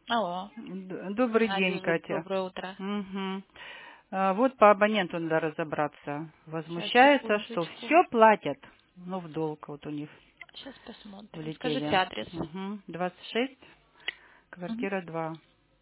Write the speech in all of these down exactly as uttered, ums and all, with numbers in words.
Алло. Д- Добрый день, Надежда, Катя. доброе утро. Мгм. А, Вот по абоненту надо разобраться. Сейчас, Возмущается, что секундочку. все платят. Ну, в долг вот у них Сейчас посмотрим. Скажите влетели. адрес. Мгм. двадцать шесть, Мгм. квартира два.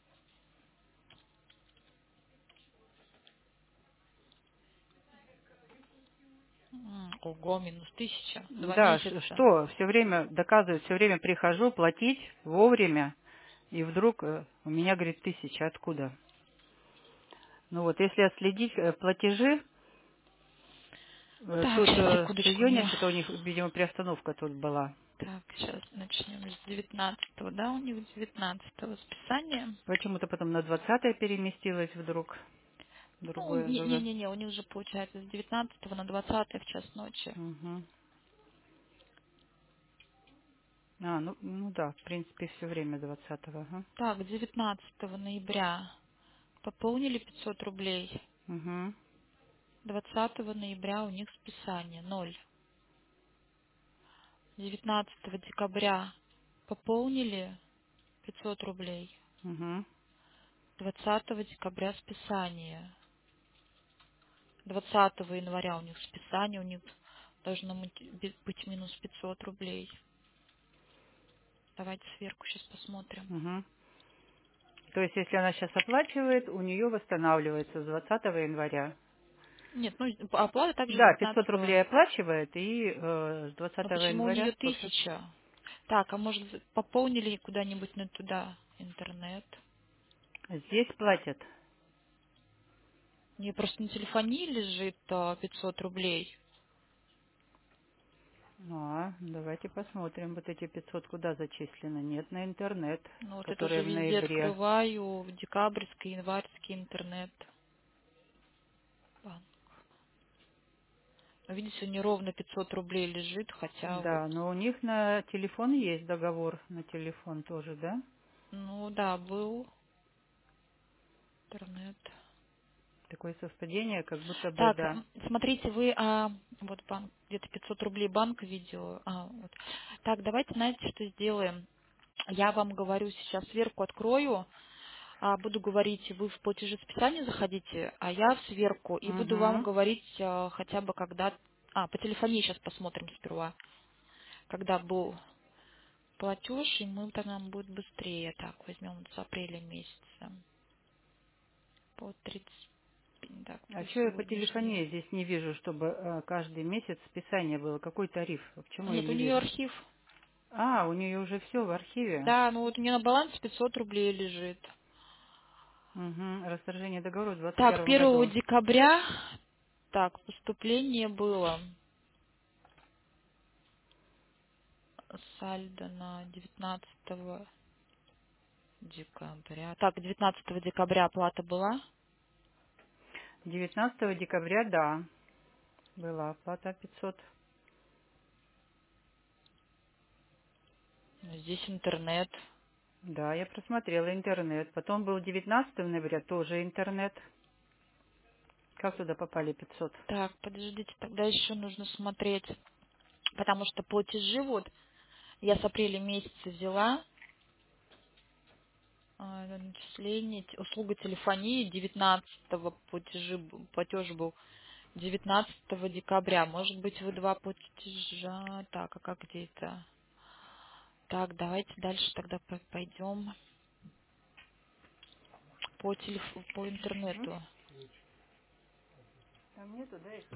М, Ого, минус тысяча. Два Да, ш- месяца. что, все время доказывают, все время прихожу платить вовремя, и вдруг э, у меня, говорит, тысяча. Откуда? Ну вот, если отследить э, платежи, э, Так, тут сейчас, э, с секундочку, июня мне... что-то у них, видимо, приостановка тут была. Так, сейчас начнем с девятнадцатого, да, у них девятнадцатого списание. Почему-то потом на двадцатое переместилось вдруг. Ну, Другое не- было. не-не-не, у них же получается с девятнадцатого на двадцатое в час ночи. Мгм. А, ну, ну да, в принципе, все время двадцатого. Ага. Так, девятнадцатого ноября пополнили пятьсот рублей. Мгм. двадцатого ноября у них списание ноль. девятнадцатого декабря пополнили пятьсот рублей. Мгм. двадцатого декабря списание. двадцатого января у них списание, у них должно быть быть минус пятьсот рублей. Давайте сверху сейчас посмотрим. Мгм. То есть, если она сейчас оплачивает, у нее восстанавливается с двадцатого января. Нет, ну оплата также с Да, пятьсот девятнадцатого. рублей оплачивает, и э, с Но двадцатого почему у нее января после... тысяча? Так, а может пополнили куда-нибудь на туда интернет? Здесь платят. Мне просто на телефоне лежит а, пятьсот рублей. Ну, а, давайте посмотрим, вот эти пятьсот куда зачислены. Нет, на интернет, Ну вот это который же в везде ноябре. открываю, в декабрьский, январский интернет. Банк. Ну, видите, неровно пятьсот рублей лежит, хотя вот, Да, но у них на телефон есть договор, на телефон тоже, да? ну да, был интернет. Такое совпадение, как будто бы Так, да. м, смотрите, вы, а, вот банк, где-то пятьсот рублей банк видео. А, вот. Так, давайте, знаете, что сделаем? Я вам говорю сейчас сверху открою, а, буду говорить, вы в платежесписание заходите, а я в сверку, и буду вам Угу. говорить а, хотя бы когда... А, по телефонии сейчас посмотрим сперва, когда был платеж, и мы тогда нам будет быстрее. Так, возьмем вот с апреля месяца. По тридцать, так, А по что я по сегодняшний. телефонии здесь не вижу, чтобы э, каждый месяц списание было? Какой тариф? Почему я Нет, у не нее вижу? архив. А, у нее уже все в архиве. Да, ну вот у нее на балансе пятьсот рублей лежит. Угу. Расторжение договора в двадцать Так, первом первого году. декабря, так, поступление было сальдо на девятнадцатого декабря. Так, девятнадцатого декабря оплата была. девятнадцатого декабря, да, была оплата пятьсот. Здесь интернет. Да, я просмотрела интернет. Потом был девятнадцатого ноября, тоже интернет. Как туда попали пятьсот? Так, подождите, тогда еще нужно смотреть, потому что платежи вот я с апреля месяца взяла, а, начисление, т- услуга телефонии девятнадцатого платежи, б- платеж был девятнадцатого декабря. Может быть, вы два платежа. Так, а как где это? Так, давайте дальше тогда по- пойдем по телеф- по М? интернету. Там нету, да, их?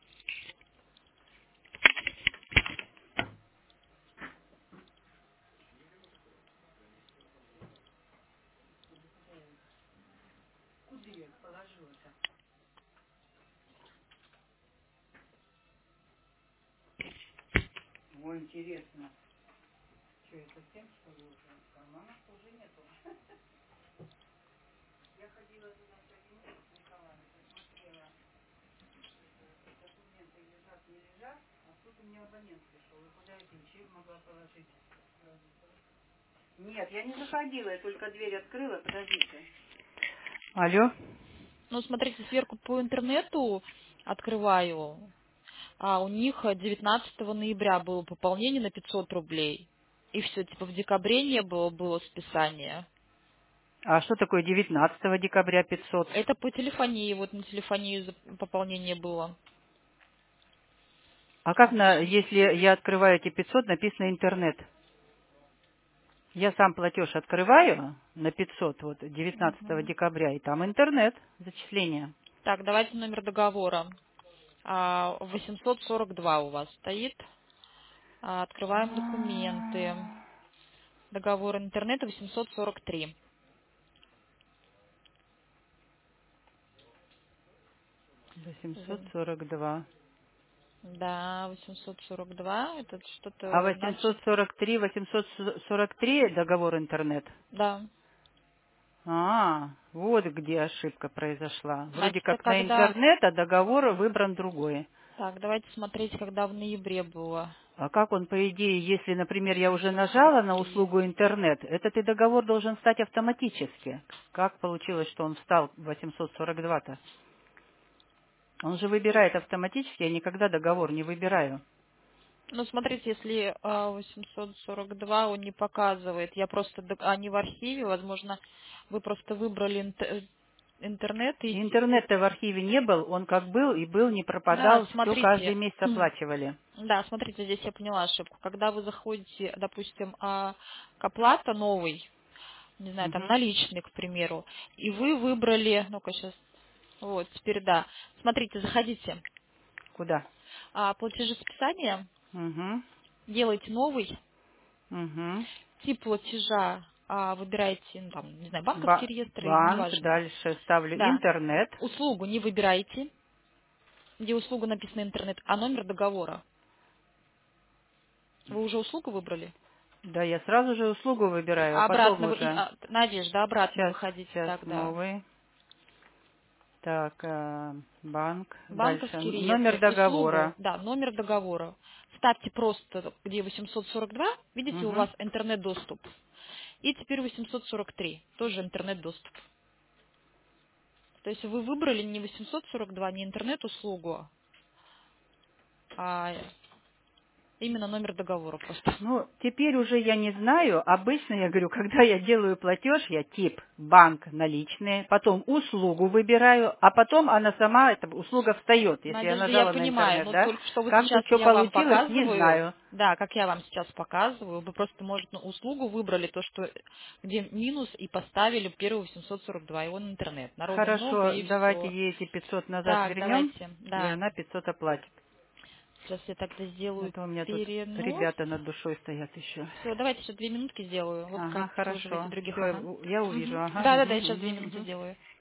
Ой, интересно. Что, это совсем, что ли, уже? В карманах тоже нету. Я ходила туда в кабинет к Николаю, посмотрела, документы лежат, не лежат, а тут у меня абонент пришел. И куда я ключи могла положить? Нет, я не заходила, я только дверь открыла, подождите. Алло? Ну, смотрите, сверху по интернету открываю, а у них девятнадцатого ноября было пополнение на пятьсот рублей. И все, типа в декабре не было, было списание. А что такое девятнадцатого декабря пятьсот? Это по телефонии, вот на телефонии за- пополнение было. А как, Так, на, щас. если я открываю эти пятьсот, написано интернет? Я сам платеж открываю на пятьсот, вот девятнадцатого Мгм. декабря, и там интернет, зачисление. Так, давайте номер договора. А, восемьсот сорок два у вас стоит. А, Открываем документы. Договор интернета восемьсот сорок три. восемьсот Зам- сорок два. Да, восемьсот сорок два. Это А что-то восемьсот значит. сорок три, восемьсот сорок три договор интернет? Да. А, вот где ошибка произошла. Вроде Значит, это как на когда... интернет, а договор выбран другой. Так, давайте смотреть, когда в ноябре было. А как он, по идее, если, например, я уже восемьсот сорок нажала на три. услугу интернет, этот и договор должен стать автоматически. Как получилось, что он встал восемьсот сорок два-то? Он же выбирает автоматически, я никогда договор не выбираю. Ну, смотрите, если а, восемьсот сорок два он не показывает, я просто, д- они в архиве, возможно, вы просто выбрали инт- э, интернет И и... интернет-то в архиве не был, он как был и был, не Да, пропадал, все каждый смотрите, месяц оплачивали. да, смотрите, здесь я поняла ошибку. Когда вы заходите, допустим, а, к оплата новый, не знаю, там Мгм. наличный, к примеру, и вы выбрали, ну-ка сейчас, вот, теперь да. Смотрите, заходите, Куда? а, платежесписание, Угу. делаете новый, Угу. тип платежа а, выбираете, ну, там, не знаю, банковский Ба- реестр или банк, неважно. дальше ставлю Да. интернет. Услугу не выбираете, где услуга написана интернет, а номер договора. Вы уже услугу выбрали? Да, я сразу же услугу выбираю, а А потом обратно вы, и- уже. а, Надежда, обратно Сейчас, выходите сейчас тогда. новый. Так, э, банк. Дальше. Банковский Номер реестр, услугу, договора. да, номер договора. Ставьте просто, где восемьсот сорок два, видите, у Угу. вас интернет-доступ. И теперь восемьсот сорок три, тоже интернет-доступ. То есть вы выбрали не восемьсот сорок два, не интернет-услугу, а именно номер договора просто. Ну, теперь уже я не знаю. Обычно я говорю, когда я делаю платеж, я тип банк наличные, потом услугу выбираю, а потом она сама, эта услуга встает, если я Надежда, я нажала на понимаю, интернет, но да? только что вот Как сейчас тут что я вам получилось, не показываю, знаю. да, как я вам сейчас показываю, вы просто, может, на услугу выбрали то, что где минус, и поставили первый восемьсот сорок два, и он интернет. Народу много, Хорошо, и давайте все. ей эти пятьсот назад Так, вернем, давайте, и да. она пятьсот оплатит. Сейчас я тогда А сделаю то у меня тут перенос. ребята над душой стоят еще. Все, давайте еще две минутки сделаю. Вот как Ага, обслуживаете хорошо. других. Все, Ага. я увижу. Мгм. Ага, Да, да, да, угу, я сейчас две угу, минуты угу. сделаю.